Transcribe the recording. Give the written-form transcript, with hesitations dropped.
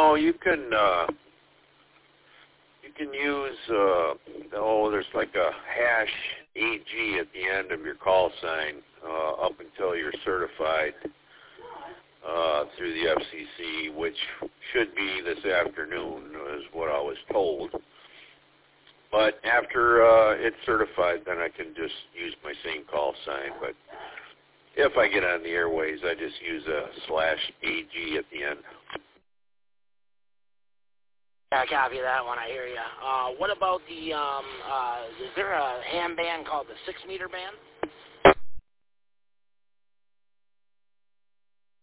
No, you can use, there's like a hash AG at the end of your call sign up until you're certified through the FCC, which should be this afternoon, is what I was told. But after it's certified, then I can just use my same call sign. But if I get on the airways, I just use a /AG at the end. Yeah, I copy that one. I hear you. What about the, is there a ham band called the 6-meter band?